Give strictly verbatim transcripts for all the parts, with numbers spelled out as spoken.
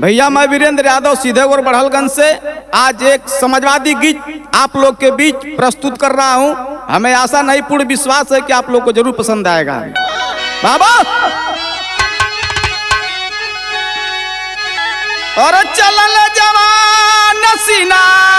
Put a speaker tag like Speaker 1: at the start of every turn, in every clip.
Speaker 1: भैया मैं वीरेंद्र यादव सीधेगौर बढ़लगंज से आज एक समाजवादी गीत आप लोग के बीच प्रस्तुत कर रहा हूं। हमें आशा नहीं पूर्ण विश्वास है कि आप लोग को जरूर पसंद आएगा। बाबा और चलल जवान सीना,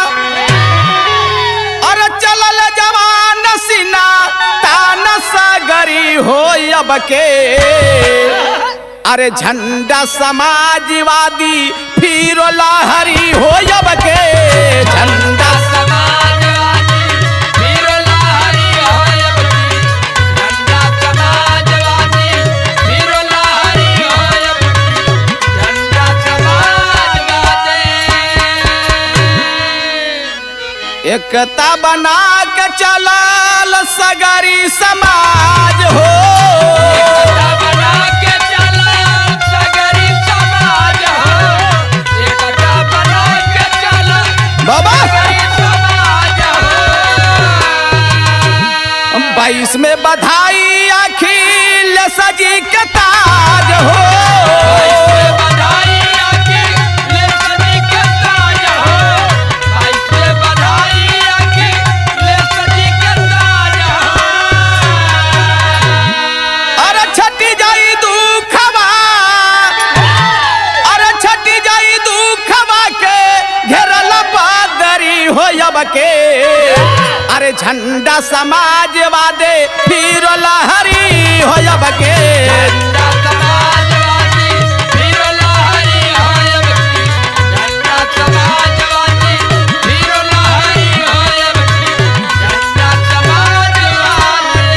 Speaker 1: और चलल जवान सीना तान सागरी हो अब के, अरे झंडा समाजवादी फिर लहरी हो अब के, झंडा
Speaker 2: समाजवादी फिर लहरी हो अब की, झंडा समाजवादी फिर लहरी हो अब की, झंडा समाजवादी।
Speaker 1: एकता बना के चलल सगरी समाज हो,
Speaker 2: एकता बना के चलल सगरी समाज हो, एकता बना के चलल
Speaker 1: बाबा
Speaker 2: सगरी समाज हो।
Speaker 1: बाईस में बधाई अखिल सजी के ताज हो,
Speaker 2: बधाई अखिल सजी के ताज हो, बाईस में बधाई अखिल सजी के ताज हो।
Speaker 1: अरे छटी जाई दुखवा, अरे छटी जाई दुखवा के घेरल पादरी हो अब के, अरे झंडा समाजवादी फिर लहरी हो अब के,
Speaker 2: झंडा समाजवादी फिर लहरी हो अब की, झंडा समाजवादी फिर लहरी हो अब की, झंडा समाजवादी।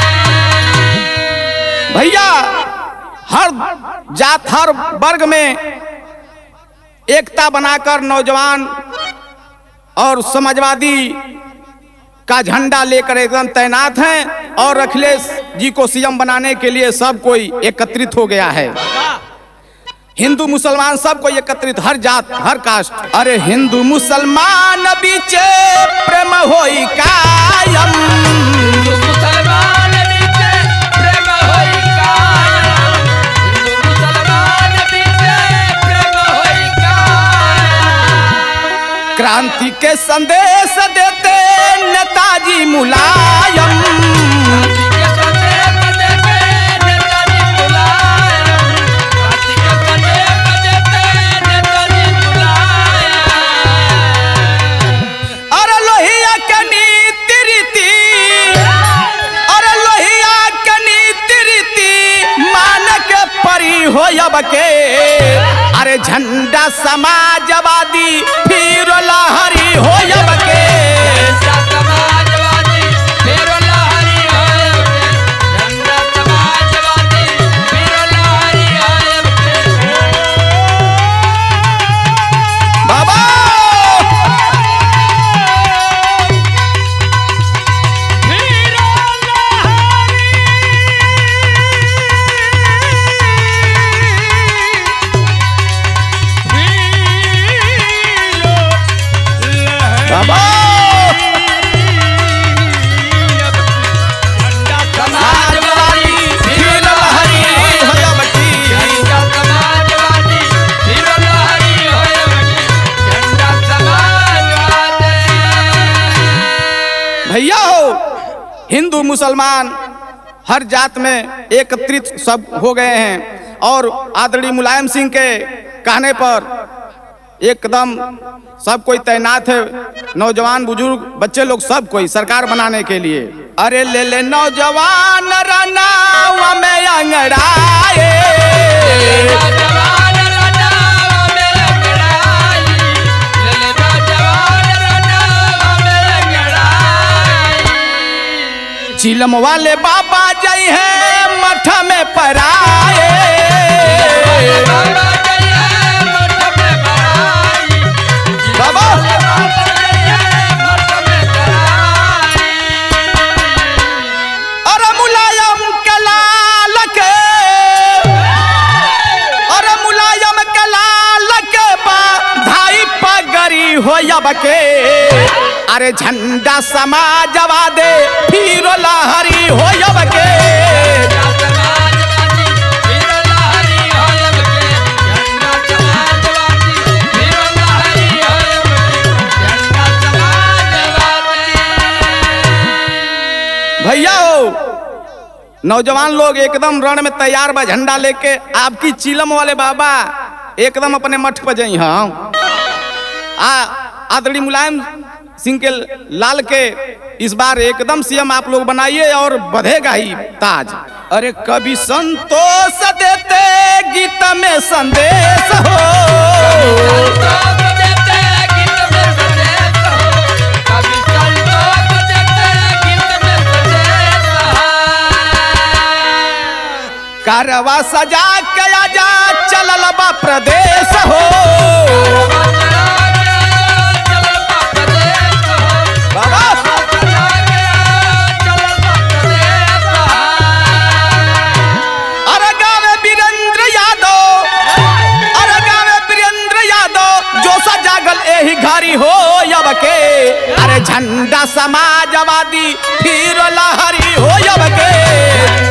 Speaker 1: भैया हर जात हर वर्ग में एकता बनाकर नौजवान और समाजवादी का झंडा लेकर एकदम तैनात हैं और अखिलेश जी को सीएम बनाने के लिए सब कोई एकत्रित हो गया है। हिंदू मुसलमान सब कोई एकत्रित, हर जात हर कास्ट। अरे हिंदू मुसलमान बीचे प्रेम होई कायम,
Speaker 2: हिंदू मुसलमान बीचे प्रेम होई कायम, हिंदू मुसलमान बीचे प्रेम होई कायम।
Speaker 1: क्रांति के संदेश देते नेताजी मुलायम,
Speaker 2: क्रांति के संदेश देते नेताजी मुलायम, क्रांति के संदेश देते नेताजी मुलायम।
Speaker 1: अरे लोहिया के नीति रीति, अरे लोहिया के नीति रीति मान के परी हो अब के, अरे झंडा समाजवादी फिर लहरी हो अब के,
Speaker 2: झंडा समाजवादी फिर लहरी हो अब के, झंडा समाजवादी फिर लहरी हो अब के।
Speaker 1: बाबा
Speaker 2: फिर
Speaker 1: बाबा
Speaker 2: झंडा
Speaker 1: समाजवादी फिर लहरी हो अब की,
Speaker 2: झंडा समाजवादी फिर लहरी हो अब की, झंडा समाजवादी।
Speaker 1: भैया हो हिंदू मुसलमान हर जात में एकत्रित सब हो गए हैं और आदरणीय मुलायम सिंह के कहने पर एकदम सब कोई तैनात है, नौजवान बुजुर्ग बच्चे लोग सब कोई सरकार बनाने के लिए। अरे ले ले नौजवान रनावा में अंगड़ाए,
Speaker 2: नौजवान रनावा में अंगड़ाई, ले ले नौजवान रनावा में अंगड़ाई।
Speaker 1: चिलम वाले बाबा जई है मठ में पराए,
Speaker 2: बाबा जय है मठ में पराई,
Speaker 1: बाबा
Speaker 2: बाबा जय है मठ में पराई।
Speaker 1: अरे मुलायम के लाल के, अरे मुलायम के लाल के बधाई पगड़ी हो अब के, अरे झंडा समाजवादी फिर लहरी हो अब के,
Speaker 2: झंडा समाजवादी फिर लहरी हो अब के, झंडा समाजवादी
Speaker 1: नौजवान लोग एकदम रण में तैयार बा झंडा लेके। आपकी चिलम वाले बाबा एकदम अपने मठ पर जाई हाँ आ आदरणीय मुलायम सिंह के लाल के इस बार एकदम सीएम आप लोग बनाइए और बढ़ेगा ही ताज। अरे कभी संतोष देते गीत में संदेश हो, कारवा सजा के आजा चलल बा प्रदेश हो। अरे गावे वीरेंद्र यादव, अरे गावे वीरेंद्र यादव जो सा जागल एही घड़ी हो यब के। अरे झंडा समाजवादी फिर लहरी हो यब के।